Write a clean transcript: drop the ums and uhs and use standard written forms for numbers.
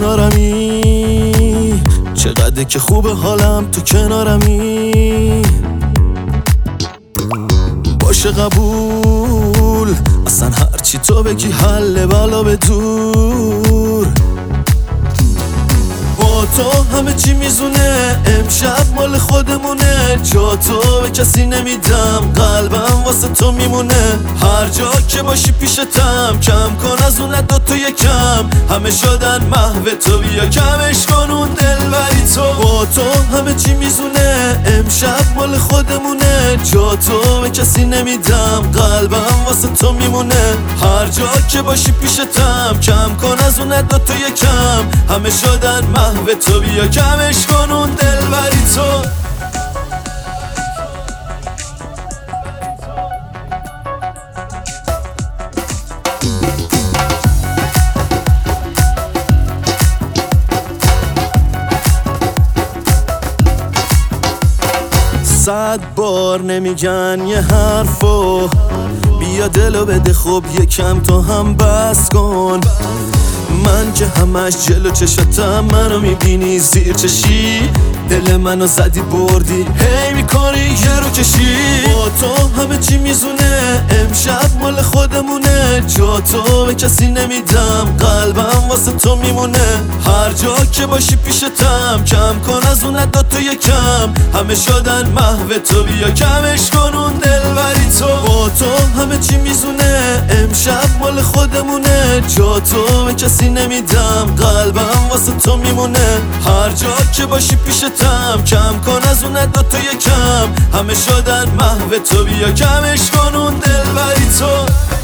کنارمی، چقدر که خوبه حالم تو کنارمی. باشه قبول، اصلا هرچی تو بگی حل بلا به دور. با تو همه چی میزونه، امشب مال خودمونه. جا تو به کسی نمیدم، قلبم واسه تو میمونه. هر جا که باشی پیشتم، کم کن از اون دوتا یکم. همه شدن محو تو، بیا کمش کن اون دلبری تو. با تو همه چی میزونه، امشب مال خودمونه. جا تو به کسی نمیدم، قلبم واسه تو میمونه. هر جا که باشی پیشتم، کم کن از اون دوتا یکم. همه شدن محو تو، بیا کمش کن اون دلبری تو. صد بار نمیگن یه حرفو، بیا دلو بده خب یکم تو هم بس کن. من که همش جلو چشتم، منو میبینی زیر چشی. دل منو زدی بردی، هی میکنی یه رو کشی. با تو همه چی میزونه، امشب مال خودمونه. جا تو به کسی نمیدم، قلبم واسه تو میمونه. هر جا که باشی پیشتم، کم کن از اون دوتا یکم. همه شدن محو تو، بیا کمش کن اون دلبری تو. با تو همه چی میزونه، امشب مال خودمونه. جا تو به کسی نمیدم، قلبم واسه تو میمونه. هر جا که باشی پیشتم، کم کن از اون دوتا یکم. همه شدن محو تو، بیا کمش کن اون دلبری تو.